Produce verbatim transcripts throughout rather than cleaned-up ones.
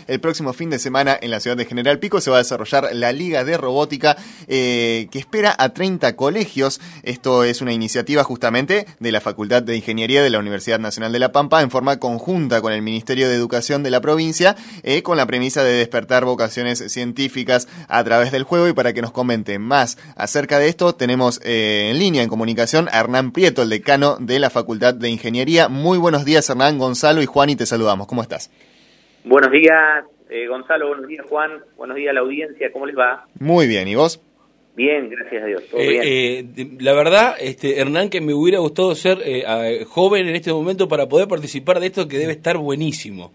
el próximo fin de semana en la ciudad de General Pico se va a desarrollar la Liga de Robótica eh, que espera a treinta colegios. Esto es una iniciativa justamente de la Facultad de Ingeniería de la Universidad Nacional de La Pampa en forma conjunta con el Ministerio de Educación de la provincia, eh, con la premisa de despertar vocaciones científicas a través del juego. Y para que nos comente más acerca de esto, tenemos eh, en línea, en comunicación, a Hernán Prieto, el decano de la Facultad de Ingeniería. Muy buenos días, Hernán. Gonzalo y Juan, y te saludamos. ¿Cómo estás? Buenos días, eh, Gonzalo. Buenos días, Juan. Buenos días a la audiencia. ¿Cómo les va? Muy bien. ¿Y vos? Bien, gracias a Dios. Todo eh, bien. Eh, la verdad, este, Hernán, que me hubiera gustado ser eh, joven en este momento para poder participar de esto, que debe estar buenísimo.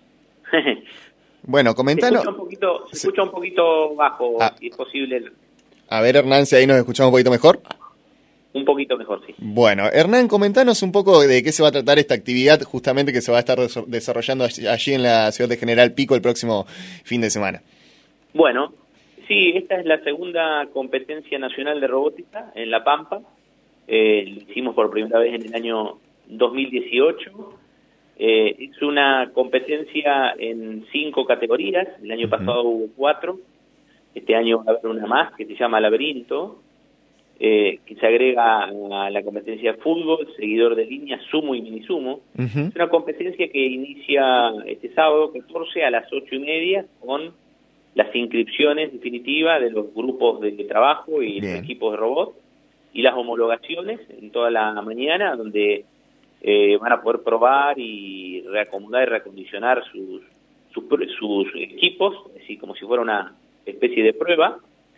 Bueno, comentanos. Se escucha un poquito, se escucha un poquito bajo, ah. si es posible. A ver, Hernán, si ahí nos escuchamos un poquito mejor. Un poquito mejor, sí. Bueno, Hernán, comentanos un poco de qué se va a tratar esta actividad justamente que se va a estar desarrollando allí en la ciudad de General Pico el próximo fin de semana. Bueno, sí, esta es la segunda competencia nacional de robótica en La Pampa. Eh, lo hicimos por primera vez en el año dos mil dieciocho. Eh, es una competencia en cinco categorías. El año pasado uh-huh. hubo cuatro. Este año va a haber una más que se llama Laberinto, eh, que se agrega a la competencia de fútbol, seguidor de línea, sumo y mini sumo. Uh-huh. Es una competencia que inicia este sábado catorce a las ocho y media con las inscripciones definitivas de los grupos de trabajo y Bien. los equipos de robot y las homologaciones en toda la mañana, donde eh, van a poder probar y reacomodar y reacondicionar sus, sus, sus equipos, así como si fuera una especie de prueba.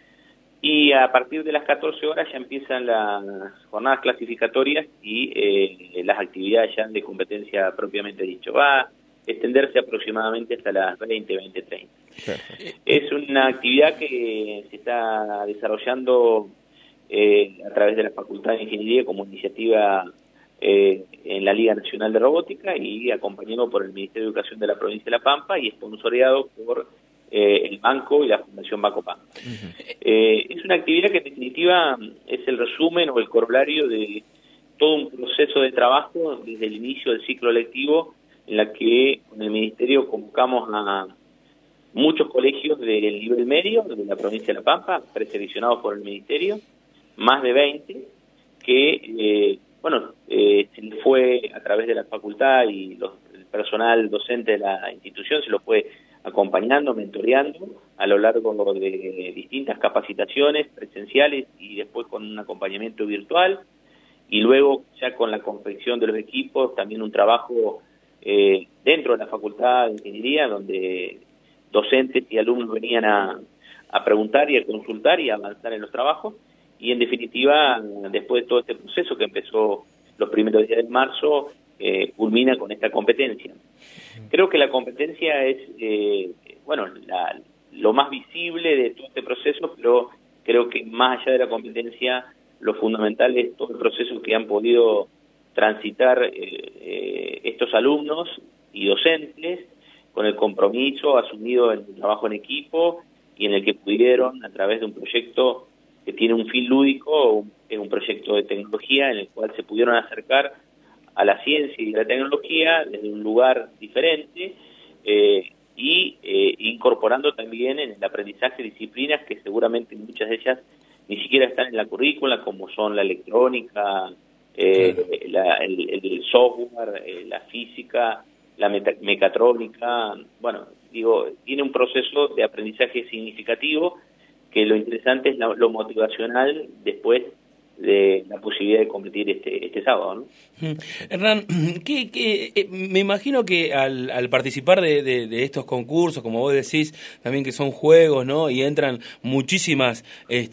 Y a partir de las catorce horas ya empiezan las jornadas clasificatorias y eh, las actividades ya de competencia propiamente dicho. Va a extenderse aproximadamente hasta las veinte, veinte treinta. Perfecto. Es una actividad que se está desarrollando eh, a través de la Facultad de Ingeniería como iniciativa eh, en la Liga Nacional de Robótica y acompañado por el Ministerio de Educación de la provincia de La Pampa y sponsoreado por Eh, el banco y la Fundación Banco Pampa. Uh-huh. Eh, es una actividad que en definitiva es el resumen o el corolario de todo un proceso de trabajo desde el inicio del ciclo lectivo, en la que con el Ministerio convocamos a muchos colegios del nivel medio de la provincia de La Pampa, preseleccionados por el Ministerio, más de veinte, que eh, bueno, eh, se les fue a través de la facultad y los, el personal docente de la institución se los fue acompañando, mentoreando a lo largo de distintas capacitaciones presenciales y después con un acompañamiento virtual y luego ya con la confección de los equipos, también un trabajo eh, dentro de la Facultad de Ingeniería donde docentes y alumnos venían a, a preguntar y a consultar y a avanzar en los trabajos y en definitiva después de todo este proceso que empezó los primeros días de marzo eh, culmina con esta competencia. Creo que la competencia es, eh, bueno, la, lo más visible de todo este proceso, pero creo que más allá de la competencia, lo fundamental es todo el proceso que han podido transitar eh, eh, estos alumnos y docentes con el compromiso asumido en el trabajo en equipo y en el que pudieron, a través de un proyecto que tiene un fin lúdico, es un proyecto de tecnología en el cual se pudieron acercar a la ciencia y la tecnología desde un lugar diferente eh, y eh, incorporando también en el aprendizaje disciplinas que seguramente muchas de ellas ni siquiera están en la currícula, como son la electrónica, eh, claro. la, el, el software, eh, la física, la meta, mecatrónica. Bueno, digo, tiene un proceso de aprendizaje significativo que lo interesante es la, lo motivacional después de la posibilidad de competir este este sábado, ¿no? Hernán, ¿qué, qué, eh, me imagino que al, al participar de, de, de estos concursos, como vos decís, también que son juegos, ¿no? Y entran muchísimas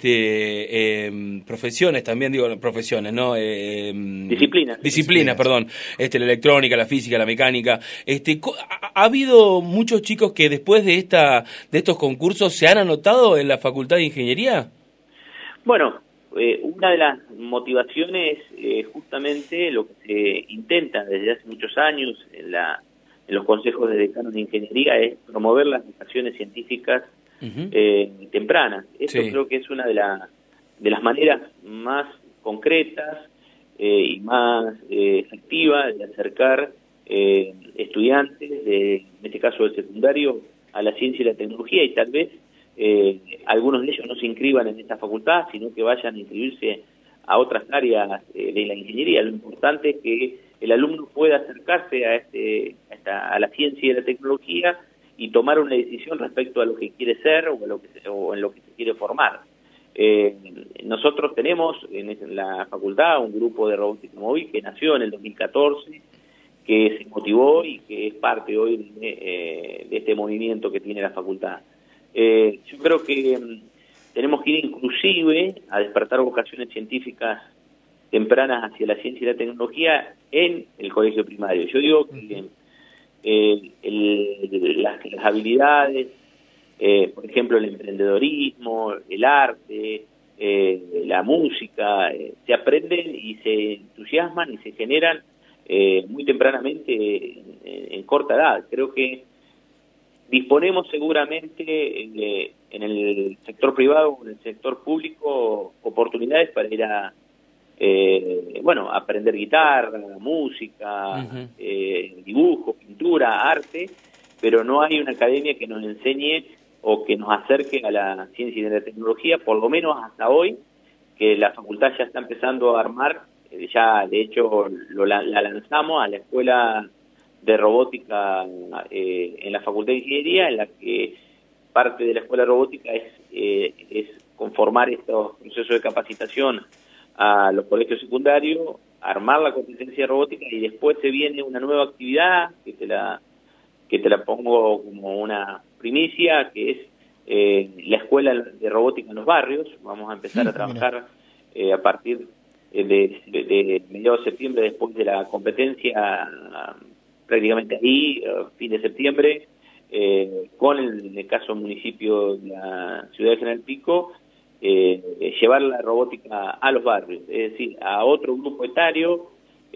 este, eh, profesiones, también digo profesiones, ¿no? Eh, disciplinas. Disciplinas, perdón. Este, la electrónica, la física, la mecánica. Este, ha, ha habido muchos chicos que después de esta de estos concursos se han anotado en la Facultad de Ingeniería. Bueno. Eh, una de las motivaciones es eh, justamente lo que se intenta desde hace muchos años en, la, en los consejos de decanos de ingeniería es promover las vocaciones científicas uh-huh. eh, tempranas. Eso sí. Creo que es una de, la, de las maneras más concretas eh, y más eh, efectivas de acercar eh, estudiantes, de, en este caso del secundario, a la ciencia y la tecnología y tal vez eh, algunos de ellos no se inscriban en esta facultad, sino que vayan a inscribirse a otras áreas eh, de la ingeniería. Lo importante es que el alumno pueda acercarse a, este, a, esta, a la ciencia y la tecnología y tomar una decisión respecto a lo que quiere ser o, a lo que, o en lo que se quiere formar. Eh, nosotros tenemos en la facultad un grupo de robótica móvil que nació en el dos mil catorce, que se motivó y que es parte hoy de, eh, de este movimiento que tiene la facultad. Eh, yo creo que um, tenemos que ir inclusive a despertar vocaciones científicas tempranas hacia la ciencia y la tecnología en el colegio primario. Yo digo que eh, el, las, las habilidades, eh, por ejemplo el emprendedorismo, el arte, eh, la música, eh, se aprenden y se entusiasman y se generan eh, muy tempranamente en, en corta edad. Creo que disponemos seguramente eh, en el sector privado o en el sector público oportunidades para ir a Eh, bueno, aprender guitarra, música, uh-huh. eh, dibujo, pintura, arte, pero no hay una academia que nos enseñe o que nos acerque a la ciencia y la tecnología, por lo menos hasta hoy, que la facultad ya está empezando a armar, eh, ya de hecho lo, la, la lanzamos a la escuela de robótica eh, en la Facultad de Ingeniería, en la que parte de la escuela de robótica es, eh, es conformar estos procesos de capacitación a los colegios secundarios, armar la competencia robótica y después se viene una nueva actividad que te la que te la pongo como una primicia, que es eh, la escuela de robótica en los barrios. Vamos a empezar a trabajar eh, a partir de, de, de mediados de septiembre, después de la competencia, prácticamente ahí, fin de septiembre, eh, con el, en el caso del municipio de la ciudad de General Pico, Eh, llevar la robótica a los barrios, es decir, a otro grupo etario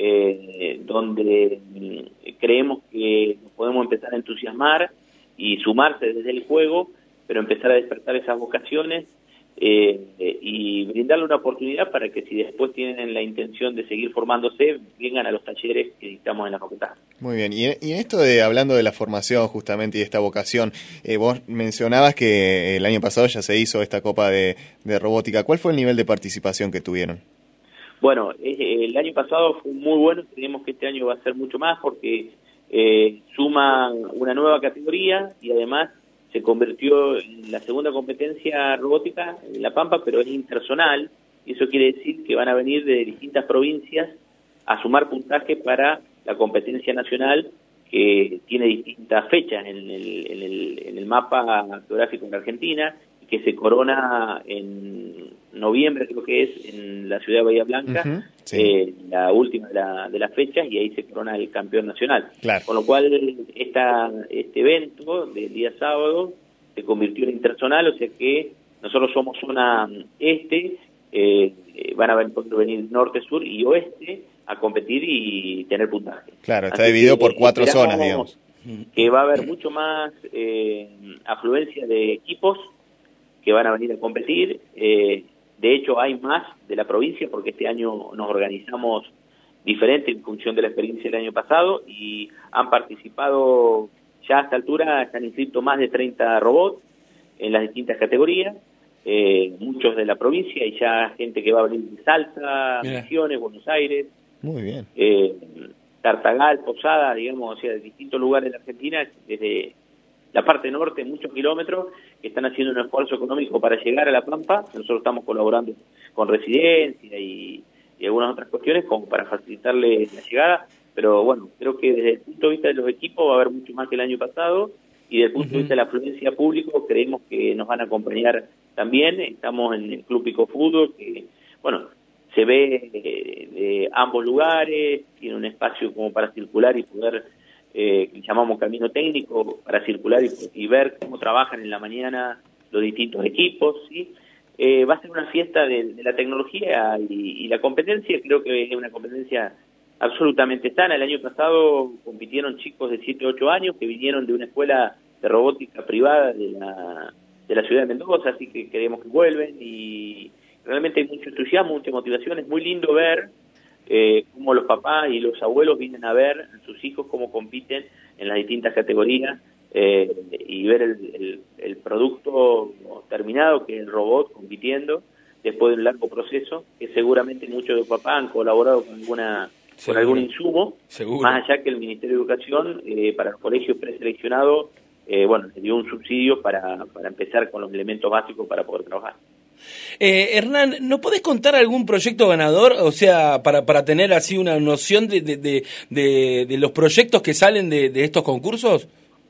eh, donde eh, creemos que podemos empezar a entusiasmar y sumarse desde el juego, pero empezar a despertar esas vocaciones eh, eh, y brindarle una oportunidad para que si después tienen la intención de seguir formándose, vengan a los talleres que dictamos en la facultad. Muy bien, y en, y en esto de hablando de la formación justamente y de esta vocación, eh, vos mencionabas que el año pasado ya se hizo esta Copa de, de Robótica. ¿Cuál fue el nivel de participación que tuvieron? Bueno, eh, el año pasado fue muy bueno, creemos que este año va a ser mucho más porque eh, suman una nueva categoría y además se convirtió en la segunda competencia robótica en La Pampa, pero es interzonal, y eso quiere decir que van a venir de distintas provincias a sumar puntaje para la competencia nacional, que tiene distintas fechas en el, en el, en el mapa geográfico de Argentina, y que se corona en noviembre, creo que es, en la ciudad de Bahía Blanca, uh-huh, sí. eh, la última de, la, de las fechas, y ahí se corona el campeón nacional. Claro. Con lo cual, esta, este evento del día sábado se convirtió en interzonal, o sea que nosotros somos zona este, eh, van a venir norte, sur y oeste a competir y tener puntaje. Claro, está Así dividido por cuatro zonas, digamos. Que va a haber mucho más eh, afluencia de equipos que van a venir a competir. Eh, de hecho, hay más de la provincia porque este año nos organizamos diferente en función de la experiencia del año pasado y han participado, ya a esta altura, están inscritos más de treinta robots en las distintas categorías. Eh, muchos de la provincia y ya gente que va a venir de Salta, Misiones, Buenos Aires. Muy bien. Eh, Tartagal, Posada, digamos, o sea, de distintos lugares de la Argentina, desde la parte norte, muchos kilómetros, que están haciendo un esfuerzo económico para llegar a La Pampa. Nosotros estamos colaborando con Residencia y, y algunas otras cuestiones como para facilitarle la llegada, pero bueno, creo que desde el punto de vista de los equipos va a haber mucho más que el año pasado, y desde el punto uh-huh. de vista de la afluencia pública creemos que nos van a acompañar también. Estamos en el Club Pico Fútbol, que, bueno, se ve de, de ambos lugares, tiene un espacio como para circular y poder, eh, que llamamos camino técnico, para circular y, y ver cómo trabajan en la mañana los distintos equipos, ¿sí? Eh, va a ser una fiesta de, de la tecnología y, y la competencia, creo que es una competencia absolutamente sana. El año pasado compitieron chicos de siete u ocho años que vinieron de una escuela de robótica privada de la, de la ciudad de Mendoza, así que creemos que vuelven y realmente hay mucho entusiasmo, mucha motivación. Es muy lindo ver eh, cómo los papás y los abuelos vienen a ver a sus hijos cómo compiten en las distintas categorías eh, y ver el, el, el producto terminado, que es el robot compitiendo, después de un largo proceso, que seguramente muchos de papás han colaborado con alguna con algún insumo, Seguro. Más allá que el Ministerio de Educación, eh, para los colegios preseleccionados, eh, bueno, le dio un subsidio para, para empezar con los elementos básicos para poder trabajar. Eh, Hernán, ¿no podés contar algún proyecto ganador? O sea, para, para tener así una noción de, de, de, de, de los proyectos que salen de, de estos concursos.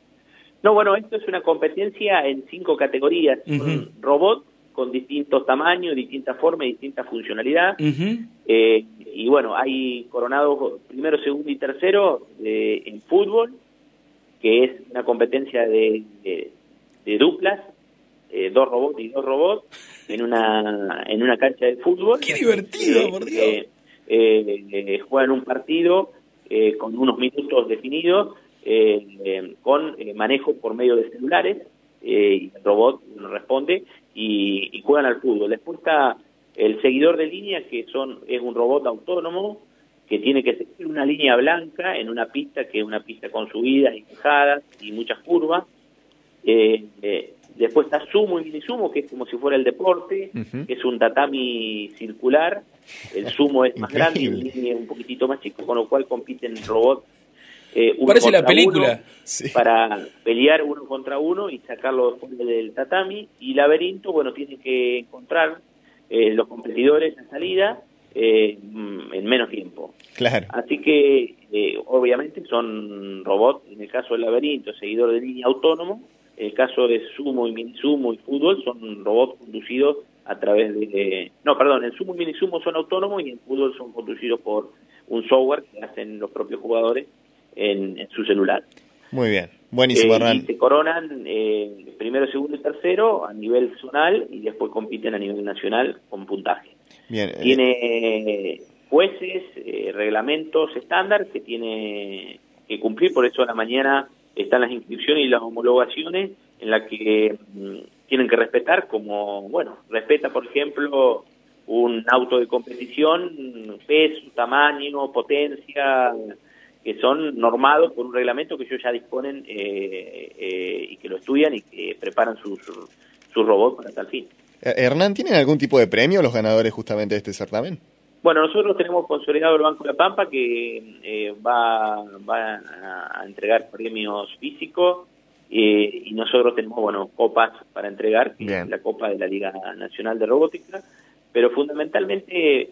No, bueno, esto es una competencia en cinco categorías. Uh-huh. Un robot con distintos tamaños, distintas formas y distintas funcionalidades. Uh-huh. Eh, y bueno, hay coronados primero, segundo y tercero eh, en fútbol, que es una competencia de, de, de duplas, eh, dos robots y dos robots, en una en una cancha de fútbol. ¡Qué divertido, eh, por Dios! Eh, eh, eh, juegan un partido eh, con unos minutos definidos, eh, eh, con eh, manejo por medio de celulares, eh, y el robot responde, y, y juegan al fútbol. Después está el seguidor de línea, que son es un robot autónomo, que tiene que seguir una línea blanca en una pista, que es una pista con subidas y bajadas y muchas curvas. Eh, eh, después está sumo y mini sumo, que es como si fuera el deporte, uh-huh. que es un tatami circular. El sumo es más grande y el línea es un poquitito más chico, con lo cual compiten robots. Eh, uno Parece la película. Sí. Para pelear uno contra uno y sacarlo después del tatami. Y laberinto, bueno, tienen que encontrar eh, los competidores en salida eh, en menos tiempo. Claro. Así que, eh, obviamente, son robots, en el caso del laberinto, seguidor de línea autónomo. En el caso de sumo y mini sumo y fútbol, son robots conducidos a través de... No, perdón, el sumo y mini sumo son autónomos y el fútbol son conducidos por un software que hacen los propios jugadores en, en su celular. Muy bien, buenísimo, Hernán. Eh, y se coronan eh, primero, segundo y tercero a nivel zonal y después compiten a nivel nacional con puntaje. Bien. Eh... Tiene jueces, eh, reglamentos estándar que tiene que cumplir, por eso a la mañana están las inscripciones y las homologaciones en las que mmm, tienen que respetar, como, bueno, respeta, por ejemplo, un auto de competición, peso, tamaño, potencia, que son normados por un reglamento que ellos ya disponen eh, eh, y que lo estudian y que preparan sus su, su robots para tal fin. Hernán, ¿tienen algún tipo de premio los ganadores justamente de este certamen? Bueno, nosotros tenemos consolidado el Banco de la Pampa, que eh, va, va a entregar premios físicos, eh, y nosotros tenemos, bueno, copas para entregar, que es la Copa de la Liga Nacional de Robótica, pero fundamentalmente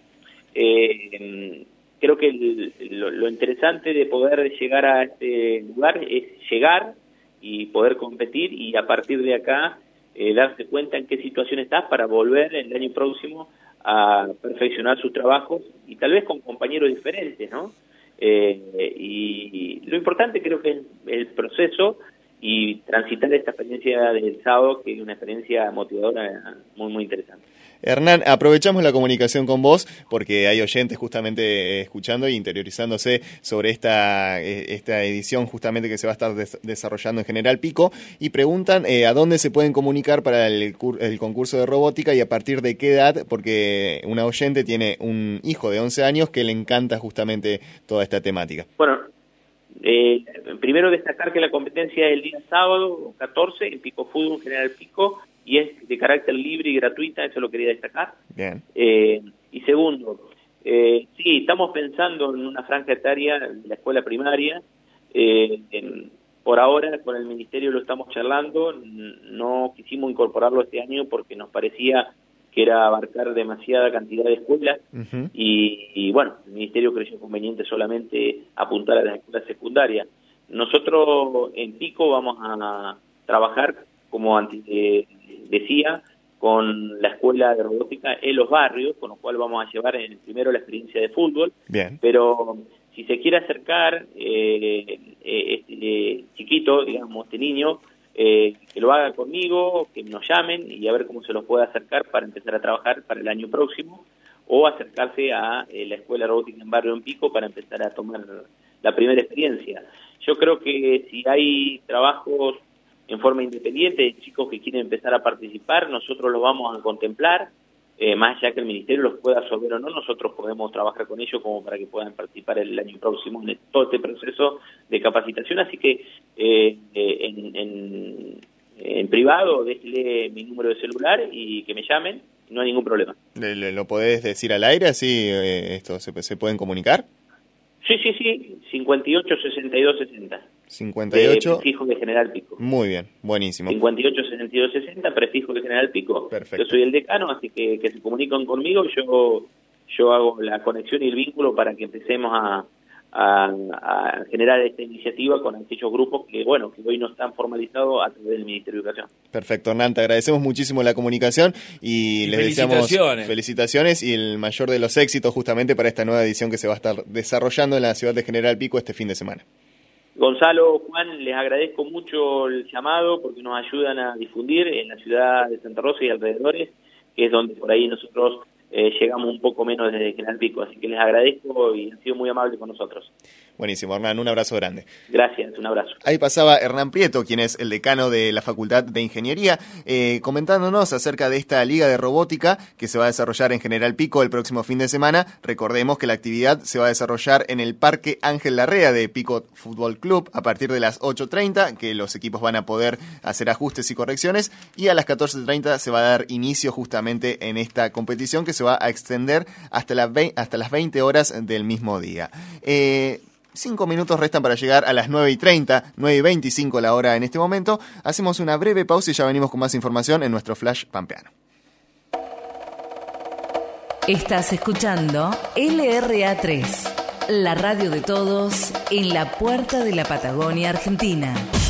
eh, creo que el, lo, lo interesante de poder llegar a este lugar es llegar y poder competir, y a partir de acá eh, darse cuenta en qué situación estás para volver el año próximo a perfeccionar sus trabajos, y tal vez con compañeros diferentes, ¿no? Eh, y, y lo importante creo que es el proceso y transitar esta experiencia del sábado, que es una experiencia motivadora muy, muy interesante. Hernán, aprovechamos la comunicación con vos porque hay oyentes justamente escuchando e interiorizándose sobre esta esta edición justamente que se va a estar des- desarrollando en General Pico, y preguntan eh, a dónde se pueden comunicar para el, cur- el concurso de robótica y a partir de qué edad, porque una oyente tiene un hijo de once años que le encanta justamente toda esta temática. Bueno, eh, primero destacar que la competencia es el día sábado catorce en Pico Fútbol, General Pico, y es de carácter libre y gratuita, eso lo quería destacar. Bien. Eh, y segundo, eh, sí, estamos pensando en una franja etaria de la escuela primaria. Eh, en, por ahora, con el Ministerio lo estamos charlando, no quisimos incorporarlo este año porque nos parecía que era abarcar demasiada cantidad de escuelas, uh-huh. y, y bueno, el Ministerio creyó conveniente solamente apuntar a las escuelas secundarias. Nosotros en Pico vamos a trabajar, como antes eh, decía, con la escuela de robótica en los barrios, con lo cual vamos a llevar en primero la experiencia de fútbol. Bien. Pero si se quiere acercar eh, eh, este chiquito, digamos, este niño, eh, que lo haga conmigo, que nos llamen y a ver cómo se los puede acercar para empezar a trabajar para el año próximo, o acercarse a eh, la escuela robótica en Barrio en Pico para empezar a tomar la primera experiencia. Yo creo que si hay trabajos en forma independiente de chicos que quieren empezar a participar, nosotros lo vamos a contemplar. eh, más allá que el Ministerio los pueda absorber o no, nosotros podemos trabajar con ellos como para que puedan participar el año próximo en todo este proceso de capacitación. Así que eh, eh, en, en, en privado, déjele mi número de celular y que me llamen, no hay ningún problema. ¿Lo podés decir al aire, así eh, esto se, se pueden comunicar? Sí, sí, sí, cincuenta y ocho, sesenta y dos, sesenta. cincuenta y ocho. De prefijo de General Pico. Muy bien, buenísimo. cincuenta y ocho, sesenta y dos, sesenta, prefijo de General Pico. Perfecto. Yo soy el decano, así que que se comunican conmigo, yo yo hago la conexión y el vínculo para que empecemos a, a, a generar esta iniciativa con aquellos grupos que, bueno, que hoy no están formalizados a través del Ministerio de Educación. Perfecto, Hernán, te agradecemos muchísimo la comunicación y, y les deseamos felicitaciones y el mayor de los éxitos justamente para esta nueva edición que se va a estar desarrollando en la ciudad de General Pico este fin de semana. Gonzalo, Juan, les agradezco mucho el llamado porque nos ayudan a difundir en la ciudad de Santa Rosa y alrededores, que es donde por ahí nosotros eh, llegamos un poco menos desde General Pico. Así que les agradezco y han sido muy amables con nosotros. Buenísimo, Hernán, un abrazo grande. Gracias, un abrazo. Ahí pasaba Hernán Prieto, quien es el decano de la Facultad de Ingeniería, eh, comentándonos acerca de esta Liga de Robótica que se va a desarrollar en General Pico el próximo fin de semana. Recordemos que la actividad se va a desarrollar en el Parque Ángel Larrea de Pico Fútbol Club a partir de las ocho treinta, que los equipos van a poder hacer ajustes y correcciones, y a las catorce treinta se va a dar inicio justamente en esta competición que se va a extender hasta, la ve- hasta las veinte horas del mismo día. Eh... Cinco minutos restan para llegar a las nueve y treinta, nueve y veinticinco la hora en este momento. Hacemos una breve pausa y ya venimos con más información en nuestro Flash Pampeano. Estás escuchando L R A tres, la radio de todos en la puerta de la Patagonia Argentina.